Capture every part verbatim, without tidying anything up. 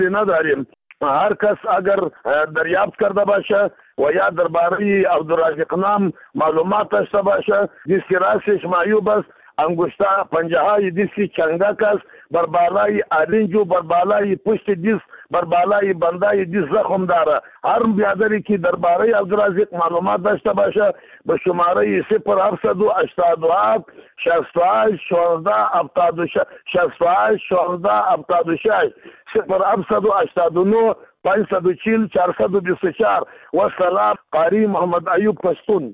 نداریم. هر کس اگر دریافت کرده باشه و یا درباره عبدالرازق نام معلومات داشته باشه، دیسک راستش معیوب است، انگشته پنجه های دیسک چنگک است، بر بالای آرنجو، بر بالای پشت دیسک، بر بالای بندای دیسک زخم داره. هر بیادری که درباره عبدالرازق معلومات داشته باشه به شماره صفر هفتصد و هشتاد و هفت شصت و هشت شانزده هفتاد و شش شصت و هشت شانزده هفتاد و شش صفر هفتصد و هشتاد و نه پانصد و چهل چهارصد و بیست و چهار. و سلام، قاری محمد ایوب پشتون.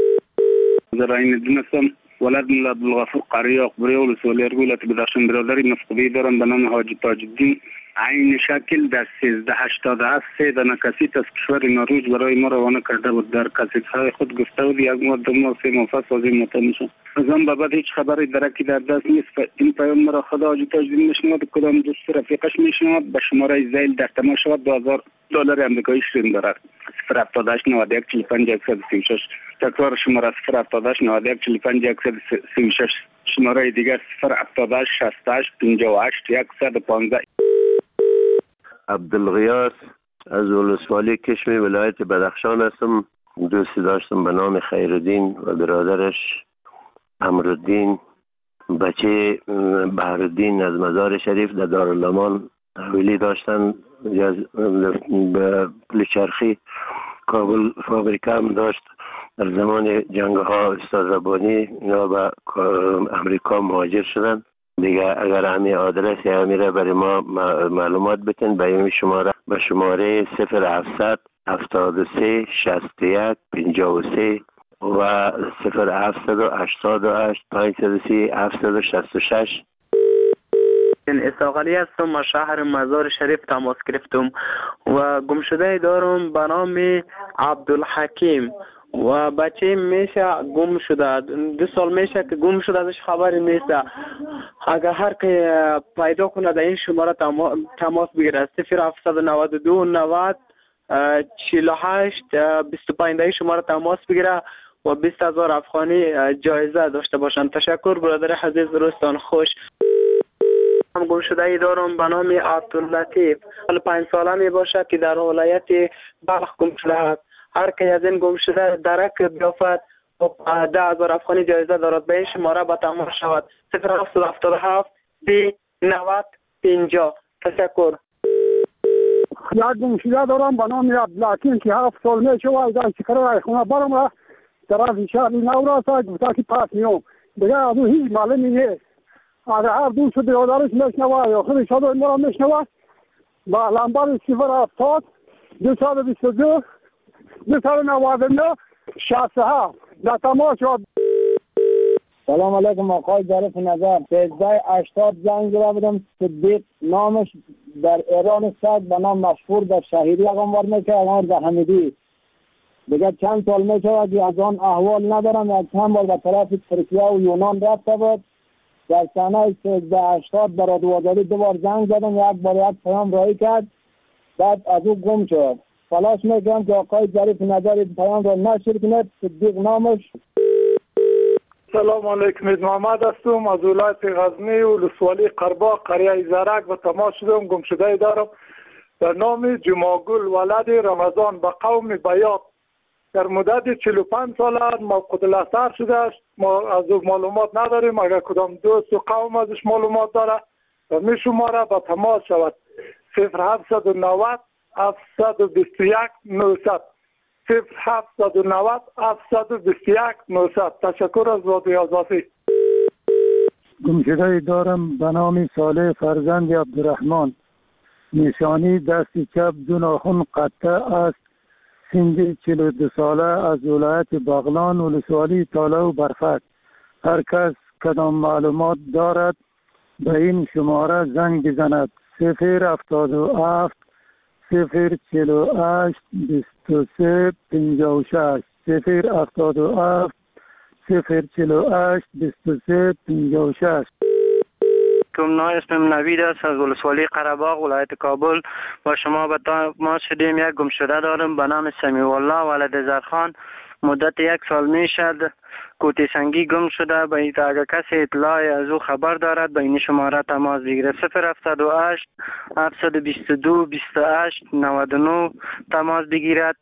زراعین دونستم ولد ملا عبدالغفور قاری اقبری ولسوالی ارگولت بدخشان برادری مفقودی دارم به نام حاجی تاج الدین. عین شکل در سیزده هشتاد و هفت سه دانه کسیت از کشور نروژ برای ما روانه کرده بود. در کسیت های خود گفته بود یک ماه دو ماه سه ماه پس از این مطمئن شد. از آن به بعد هیچ خبری درکی در دست نیست. این پیام مرا خدا حاجی تاج الدین میشنود، کدام دوست رفیقش میشنود، به شماره زیل در تماس شود. دو هزار دلار آمریکایی شیرین دارد. صفر هفتاد و هشت نود و یک چهل و پنج صفر و سی و شش. تکرار شماره صفر هفتاد و هشت نود و یک چهل و پنج صفر و سی و شش. شماره دیگر صفر هفتاد و هشت شصت و هشت پنجاه و هشت صد و پانزده. عبدالغیاث از ولسوالی کشمی ولایت بدخشان هستم. دوستی داشتم به نام خیرالدین و برادرش امرالدین، بچه بهرالدین از مزار شریف در دارالامان تحویلی داشتن. به پلچرخی کابل فابریکه هم داشت. در زمان جنگ ها استاد ربانی اینا به امریکا مهاجر شدن دیگه. اگر همین آدرس یا همیره برای ما معلومات بتین به این شماره به شماره صفر هفتصد هفتاد و سه شصت و یک پنجاه و سه و صفر هفتصد و هشتاد و هشت پانصد و سی هفتصد و شصت و شش. اسحاق علی هستم، از شهر مزار شریف تماس گرفتم و گمشده دارم به نام عبدالحکیم و بچه میشه گم شده. دو سال میشه که گم شده، ازش خبری نیست. اگر هر که پیدا کنه در این شماره تماس بگیره. صفر هفتصد و نود و دو نود چهل و هشت بیست و پنج شماره تماس بگیره و بیست هزار افغانی جایزه داشته باشند. تشکر برادر عزیز، روزتان خوش. هم گم شده ای دارم به نام عبداللطیف، حال پنج ساله می باشد که در ولایت بلخ گم شده است. هر که از این گم شده درک بیافت و ده هزار افغانی جایزه دارد. به این شماره به تماس شود. صفر هفتصد و هفتاد و هفت سی نود پنجاه. تشکر. یک گم شده دارم به نام عبدالحکیم که هفت سال می شود در چکره خونه برم را طرف شهر نوراسا گفته که پس میام دیگه از اون هیچ معلومی نیست. اگر هر دوست برادرش میشنوه یا خودش شده ما را میشنوه با لنبر صفر هفتاد دو صد و بیست و دو دو صد و نود و نه شصت و هفت در تماس شد. سلام علیکم آقای ظریف نظر. سیزده هشتاد زنگ زده بودم. صدیق نامش در ایران است، به نام مشهور در شهیدی اقامت میکنه، اقامت در حمیدی. دیگه چند سال میشود که از آن احوال ندارم. یک چند بار به طرف ترکیه و یونان رفته بود. در سنه سیزده هشتاد برای دوازده دو بار زنگ زدم، یک بار یک پیام رایی کرد، بعد از او گم شد. تلاش میکنم که آقای ظریف نظر پیام را نشر کند. صدیق نامش. سلام علیکم، محمد هستم از ولایت غزنی و ولسوالی قربا قریه زرک و تماس شدم. گم شده دارم به نام جماگل ولد رمضان به قوم بیات. در مدت چهل و پنج سال موقوت الاثر شده است. ما از او معلومات نداریم. اگر کدام دوست و قوم ازش معلومات داره و می شماره به تماس شود. صفر هفتصد و نود هفتصد و بیست و یک نهصد صفر هفتصد و نود هفتصد و بیست و یک نهصد. تشکر از وادی آزادی. گمشده دارم به نام صالح فرزند عبدالرحمن. نشانی دست چپ دو ناخن قطع است. سنی چهل و دو ساله از ولایت بغلان ولسوالی تاله و برفک. هر کس کدام معلومات دارد به این شماره زنگ بزند. صفر هفتاد و هفت صفر چهل و هشت بیست و سه پنجاه و شش صفر هفتاد و هفت صفر چهل و هشت بیست و سه پنجاه و شش. کم اسمم نوید است از ولسوالی قره‌باغ ولایت کابل. با شما به تماس شدیم. یک گمشده دارم به نام سمیع الله ولد زرخان. مدت یک سال می شد کوتیسنگی گم شده. به این اگر کسی اطلاعی از او خبر دارد به این شماره تماس بگیرد. صفر هفتصد و هشت هفتصد و بیست و دو بیست و هشت نود و نه تماس بگیرد.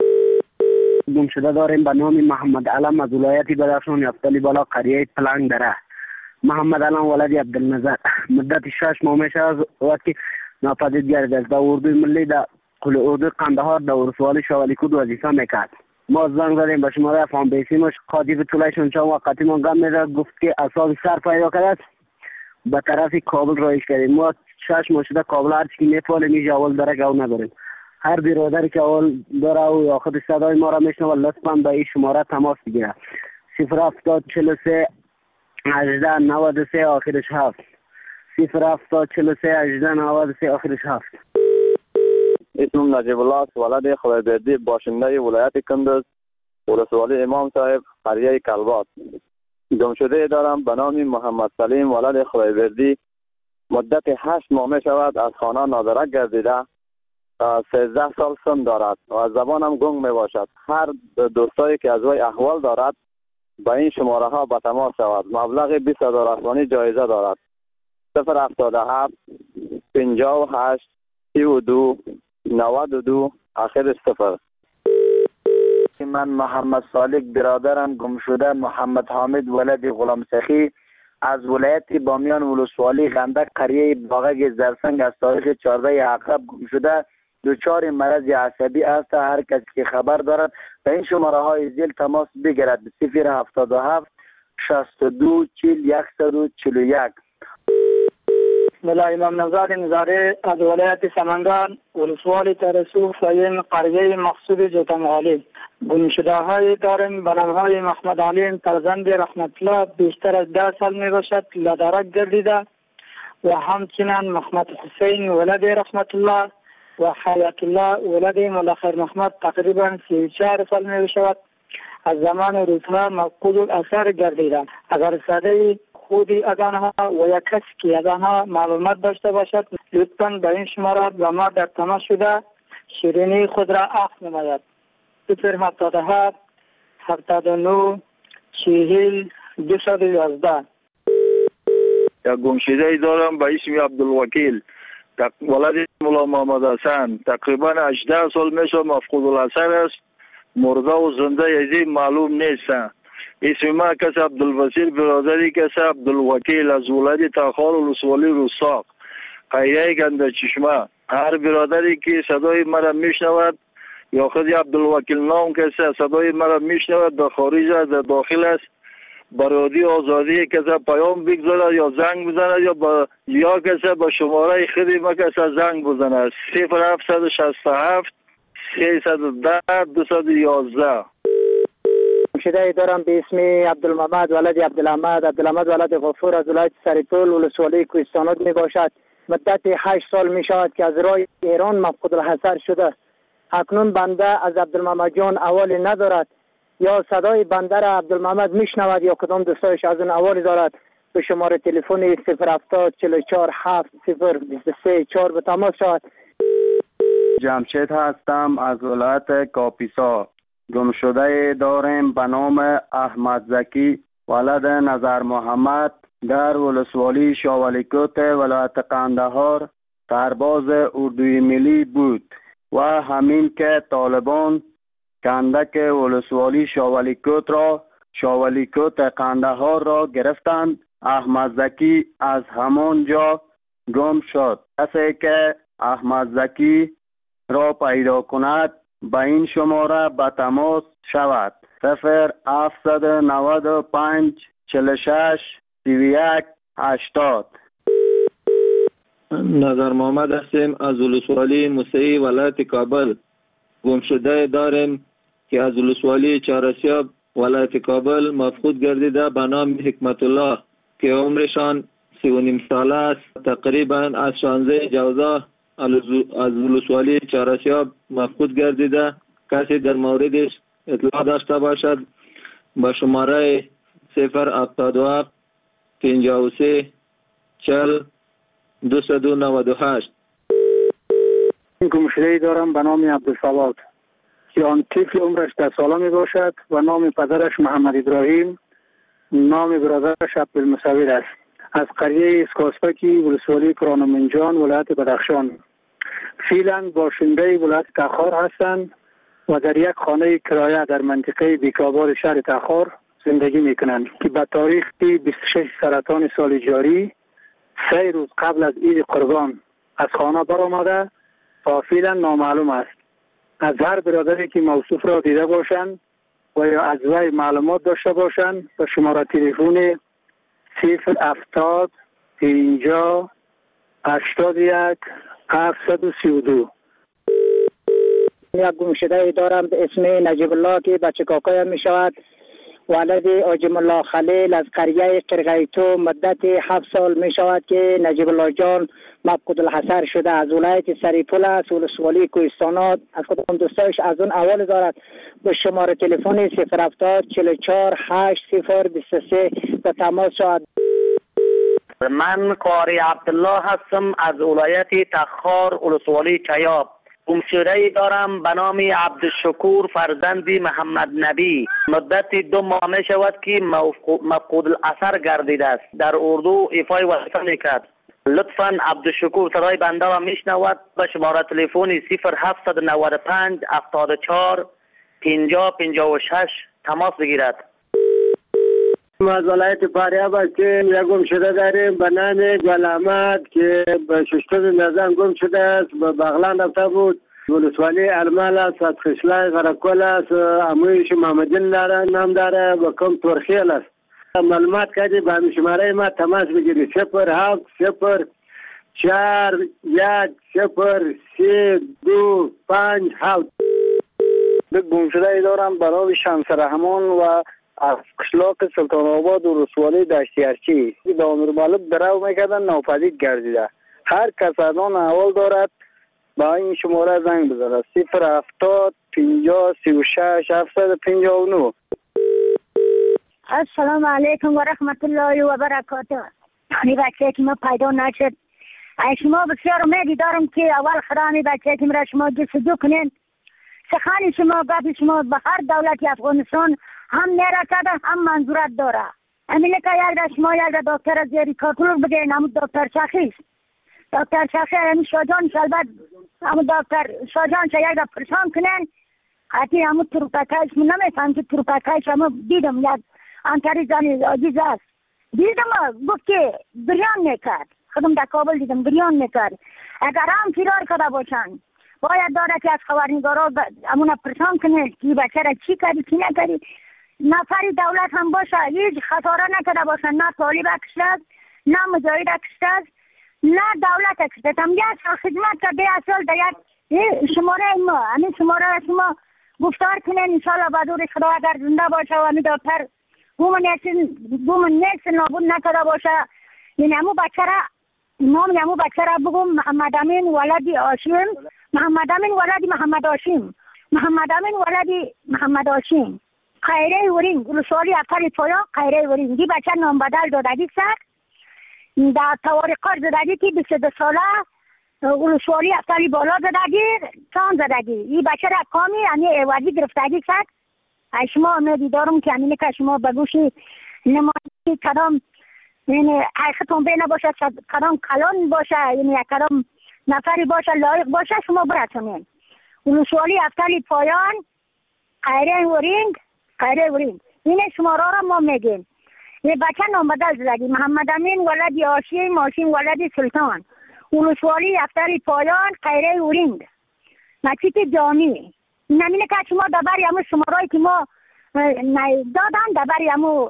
گم شده داریم به نام محمد علم از ولایت بدخشان یفتلی بالا قریه پلنگ دره. محمد علم ولد عبدالنظر مدت شش ماه میشه از وقتی ناپدید گردید. در اردوی ملی در کل اردوی قندهار در ولسوالی شوالیکود وظیفه میکرد. ما زنگ زدیم به شماره افغان بیسیمش خادیف طولشون چون وقتی ما گم میره گفت که اصاب سر پیدا کرد به طرف کابل رایش کردیم. ما شش ماه شده کابل هر چی میتوانیم میشه اول درک او نداریم. هر برادری که اول داره او یا خود صدای ما را میشنه و لطفا به این شماره تماس بگیره. صفر هفتاد چهل و سه هجده نود و سه آخرش هفت. صفر هفتاد چهل و سه هجده نود و سه آخرش هفت. اسمم نجیب الله است. ولد خدایبردی باشنده ولایت کندز ولسوالی امام صاحب قریه کلبات. گم شده دارم به نام محمد سلیم ولد خدایبردی مدت هشت ماه می شود از خانه نادرک گردیده. سیزده سال سن دارد و از زبانم گنگ می باشد. هر دوستایی که از وی احوال دارد با این شماره ها به تماس شود. مبلغ بیست هزار افغانی جایزه دارد. صفر هفتاد و هفت پنجاه و هشت سی و دو نود و دو آخر صفر. من محمد صالح برادرم گم شده محمد حامد ولد غلام سخی از ولایت بامیان ولسوالی غندک قریه باغک زرسنگ از تاریخ چهارده عقرب گم شده. دچار مرض عصبی است. هر کسی که خبر دارد به این شماره های زیر تماس بگیرد. صفر هفتاد و هفت شصت و دو چهل صد و چهل و یک. ملا امام نزاد نظاره از ولایت سمنگان ولسوالی ترسو فاین قریه مقصود جوتمغالی. گم شده های داریم به نام های محمد علیم فرزند رحمت الله بیشتر از ده سال می باشد لادرک گردیده و همچنین محمد حسین ولد رحمت الله و حیات الله ولد ملاخر محمد تقریبا سی و چهار سال می شود. از زمان روزها مفقود الاثر گردیدن. اگر صدای خودی از آنها و یک کسی که از آنها معلومات داشته باشد لطفاً به این شماره با ما در تماس شده شیرینی خود را عفو نماید. صفر هفتاد و هفت هفتاد و نه چهل دویست و یازده. یک گمشده دارم به اسم عبدالوکیل ولد مولا محمد حسن تقریبا هجده سال میشه مفقود الاثر است. مرده و زنده یزی معلوم نیست. اسم ما کس عبدالبصیر برادری کس عبدالوکیل از ولد تاخار ولسوالی رستاق قریه گنده چشمه. هر برادری که صدای مرا میشنود یا خود عبدالوکیل نام کسی صدای مرا میشنود در خارج است در داخل است برادی آزادی کسی پیام بگذارد یا زنگ بزند یا با یا کسی با شماره خودی ما کسی زنگ بزند. صفر هفتصد شصت و هفت سیصد و ده دویست و یازده. شده دارم به اسم عبدالمحمد ولد عبدالحمد عبدالحمد ولد غفور از ولایت سریپول ولسوالی کوهستانات می باشد. مدت هشت سال می شود که از راه ایران مفقود الحضر شده. اکنون بنده از عبدالمحمد جان اوالی ندارد یا صدای بنده را عبدالمحمد میشنود یا کدام دوستایش از اون اوالی دارد. به شماره تلفن صفر هفتاد چهل و چهار هفت صفر بیست و سه چهار به تماس شود. جمشید هستم از ولایت کاپیسا. گم شده داریم به نام احمد زکی ولد نظر محمد در ولسوالی شاولیکوت ولایت قندهار سرباز اردوی ملی بود و همین که طالبان کندک ولسوالی شاولیکوت را شاولیکوت قندهار را گرفتند. احمد زکی از همان جا گم شد. کسی که احمد زکی را پیدا کند به این شماره به تماس شود. صفر هفتصد و نود و پنج چهل و شش سی و یک هشتاد. نظر محمد هستیم از ولسوالی موسعی ولایت کابل. گم شده داریم که از ولسوالی چهارسیاب ولایت کابل مفقود گردیده به نام حکمت الله که عمرشان سی و نیم ساله است. تقریبا از شانزده جوزا از ولسوالی چهارسیاب مفقود گردیده. کسی در موردش اطلاع داشته باشد با شماره صفر هفتاد و هفت پنجاه و سه چهل دویست و نود و هشت. گمشده‌ای دارم به نام عبدالصواد که آن طفل عمرش ده ساله می باشد و نام پدرش محمد ابراهیم نام برادرش عبدالمصور است. از قریه اسکاسپکی ولسوالی کرانمنجان ولایت بدخشان. فعلا باشنده ولایت تخار هستند و در یک خانه کرایه در منطقه بیکابار شهر تخار زندگی میکنند که به تاریخ بیست و شش سرطان سال جاری سه روز قبل از عید قربان از خانه برآمده و فعلا نامعلوم است. از هر برادری که موصوف را دیده باشند و یا از وی معلومات داشته باشند به شماره تلفن صفر هفتاد پنجاه هشتاد و یک هفتصد و سی و دو. یک گمشده دارم به اسم نجیب الله که بچه کاکایم می شود. ولد آجم الله خلیل از قریه قرغیتو مدت هفت سال می شود که نجیب الله جان مفقود الحصر شده. از ولایت سریپول است، ولسوالی کوهستانات. از خودم دوستایش از اون اول دارد به شماره تلفن صفر هفتاد چهل و چهار هشت صفر بیست و سه به تماس شود. من قاری عبدالله هستم از ولایت تخار ولسوالی چیاب. گمشده ای دارم به نام عبدالشکور فرزند محمد نبی. مدت دو ماه می شود که مفقود الاثر گردیده است. در اردو ایفای وظیفه میکرد. لطفاً عبدالشکور صدای بنده را میشنود به شماره تلفن صفر هفتصد و نود و پنج هفتاد و چهار پنجاه پنجاه و شش تماس بگیرد. از ولایت فاریاب است که یک گمشده داریم به نام گل احمد که به ششتم نظام گم شده است. به بغلان رفته بود. ولسوالی المال است، از خشلای غرقل است، امویش محمدین داره نام داره و کم ترخیل است. معلومات کردی به همین شماره ما تماس بگیری صفر هفت صفر چهار یک صفر سه دو پنج هفت. گمشده ای دارم برای شمس رحمان و از قشلاق سلطان آباد و رسوالی دشتی ارچی به امیر مالک درو میکردن ناپدید گردیده. هر کس از آن احوال دارد با این شماره زنگ بزنه صفر هفتاد پنجاه سی و شش هفتصد و پنجاه و نه. السلام علیکم و رحمت الله و برکاته. این بچه که ما پیدا نشد شما بسیار امیدی دارم که اول خرانی بچه که مرا شما جستجو کنین. سخن شما گفت شما به هر دولتی افغانستان هم نرسده هم منظورت داره. امینه که یک در شما یک در دکتر از یری کاتلور بگیرین همون دکتر شخیص دکتر شخیص همین شاجان شلبت همون دکتر شاجان شا یک در پرسان کنین. حتی همون تروپکایش من نمیفهم که تروپکایش همون دیدم یک انتری زنی عزیز است. دیدم گفت که بریان میکرد. خودم در کابل دیدم بریان میکرد. اگر هم فرار کرده باشن باید داره که از خبرنگارا همون پرسان کنه که بچه را چی کردی چی نکردی. نفری دولت هم باشه هیچ خطاره نکرده باشن. نه طالب اکشتد نه مجاهد اکشتد نه دولت اکشتد. هم یک سال خدمت کرده یک سال در یک شماره ما همین شماره شما گفتار کنه انشاءالله بدور خدا اگر زنده باشه و همین دکتر گومن نیست نابود نکرده باشه. یعنی همون بچه را نام همون بچه را بگم محمد امین ولدی هاشم محمد امین ولدی محمد هاشم محمد امین ولدی محمد هاشم خیره ورین ولسوالی افتر تویا خیره ورین. دی بچه نام بدل دادگی سر در توارقات زدگی که بیست و دو ساله ولسوالی افتری بالا زدگی چان زدگی. این بچه را کامی یعنی ایوازی گرفتگی سر. شما امیدی دارم که همینه که شما بگوشی نمایی کدام یعنی حقیقتون بینه باشه کدام کلان باشه یعنی کدام نفری باشه لایق باشه شما برسونین. ولسوالی افتری پایان خیره ورینگ خیره ورینگ این شماره را ما میگیم. یه بچه نام بدل زدگی محمد امین ولدی هاشم هاشم ولدی سلطان ولسوالی افتری پایان خیره ورینگ مچیت جانی. نمینه که شما دبری همون شمارایی که ما دادن دبری همون.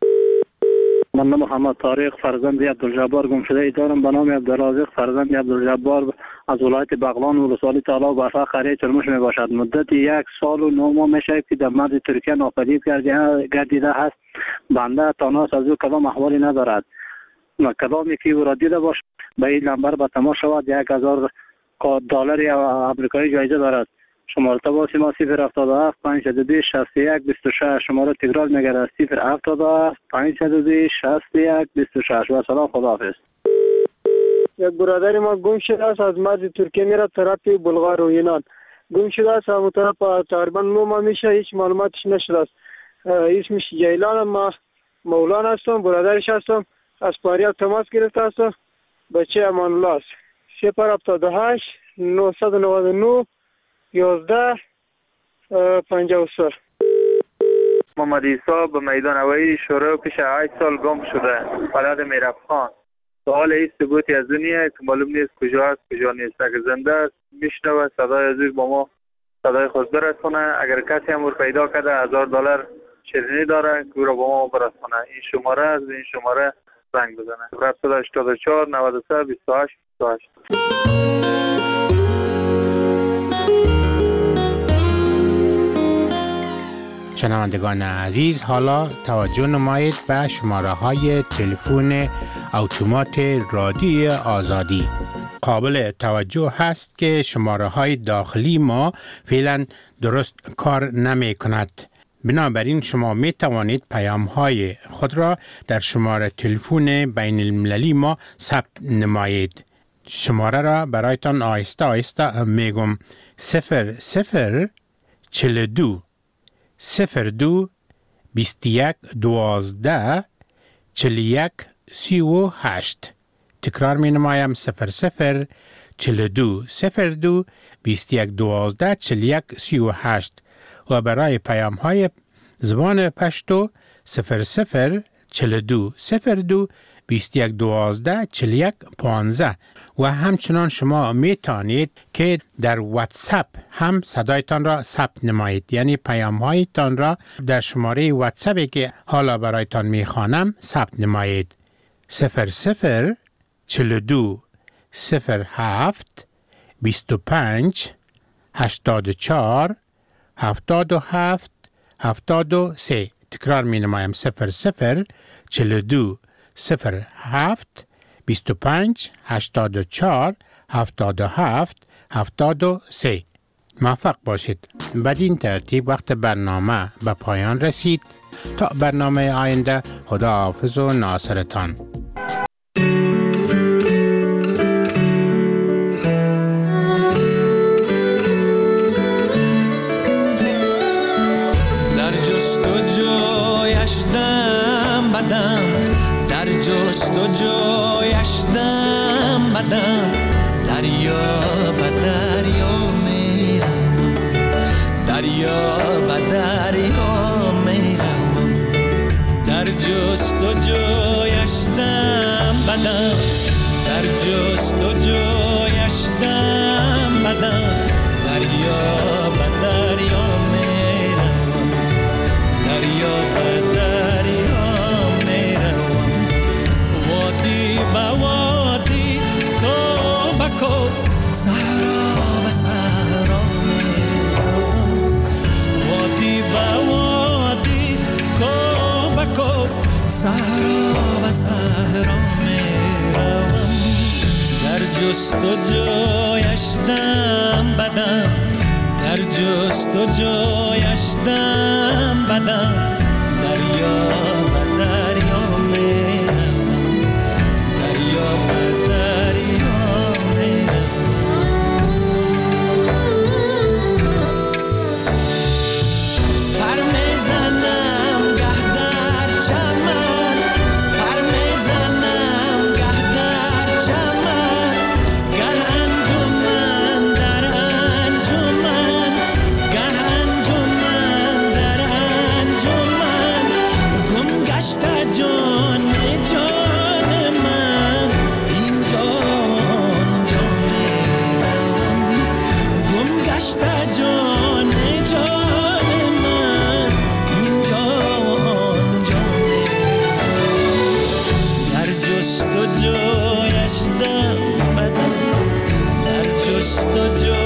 من محمد طارق فرزند عبدالجبار گمشده ای دارم به نام عبدالرازق فرزند عبدالجبار از ولایت بغلان ولسوالی تالا و برفا قریه چلموش می باشد. مدت یک سال و نه ماه می شود که در مرز ترکیه ناپدید گردیده است. بنده تاناس از او کدام احوالی ندارد و کدامی که او را دیده باشد به این نمبر به تماس شود. یک هزار دلار امریکایی جایزه دارد. شماره تماس ما صفر هفتاد و هفت پانصد و بیست شصت و یک بیست و شش. شماره تکرار میگرد صفر هفتاد و هفت پانصد و بیست شصت و یک بیست و شش. و سلام خداحافظ. یک برادر ما گم شده است از مرز ترکیه میره طرف بلغار و یونان گم شده است. همون طرف تقریبا نو ماه میشه هیچ معلوماتش نشده است. اسمش جیلان ما مولان هستم، برادرش هستم. از فاریاب تماس گرفته هستم. بچه امان الله است. صفر هفتاد و هشت نهصد و نود و نه یازده پنجاه و سه. محمد عیسی به میدان هوایی شروع پیش هشت سال گم شده. بلد میرفخان. سوال این ثبوتی از دنیا که معلوم نیست کجا است کجا نیست. اگر زنده است میشنوه صدای عزیز با ما صدای خود برسونه. اگر کسی هم پیدا کرده هزار دلار شیرینی داره که رو با ما برسونه. این شماره است، این شماره زنگ بزنه. صفر هشتاد و چهار نود و سه بیست و هشت بیست و هشت. شنوندگان عزیز، حالا توجه نمایید به شماره های تلفن اتومات رادیو آزادی. قابل توجه هست که شماره های داخلی ما فعلا درست کار نمی کند. بنابراین شما می توانید پیام های خود را در شماره تلفن بین المللی ما ثبت نمایید. شماره را برایتان آهسته آهسته میگم: صفر صفر چل دو صفر دو بیست یک دوازده چل یک سی و هشت. تکرار می نمایم: صفر صفر چل دو صفر دو بیست یک دوازده چل یک سی و هشت. و برای پیام های زبان پشتو صفر صفر چل دو صفر دو بیست یک دوازده چل یک پانزده. و همچنان شما می توانید که در واتساپ هم صدایتان را ثبت نمایید، یعنی پیام هایتان را در شماره واتساپی که حالا برایتان می خوانم ثبت نمایید: صفر صفر چل دو صفر هفت بیست و پنج هشتاد و چهار هفتاد و هفت هفتاد و سه. تکرار می نمایم: صفر صفر چل دو صفر هفت بیست و پنج هشتاد و چهار هفتاد و هفت هفتاد و سه. موفق باشید. بدین ترتیب وقت برنامه به پایان رسید. تا برنامه آینده، خدا حافظ و ناصرتان. در جستجویش دم بدم، در جستجویش دم بدم، دریا به دریا میرم، دریا به دریا میرم. در جستجویش دم بدم، در جستجویش دم بدم، دریا به دریا میرم، دریا به دریا میرم. وادی به وادی، کو به کو، صحرا به صحرا میرم. وادی به وادی، کو به کو، صحرا به صحرا میرم. در جستجویش دم بدم، در جستجویش دم بدم، دریا به دریا میرم، دریا به دریا میرم. پر میزنم گه در چمن، پر میزنم گه در چمن، گه انجمن در انجمن، گه انجمن در انجمن. گم گشته جان جان من، اینجا آنجا میروم. گم گشته جان جان من، اینجا آنجا میروم. در جستجویش دم بدم، در جستجو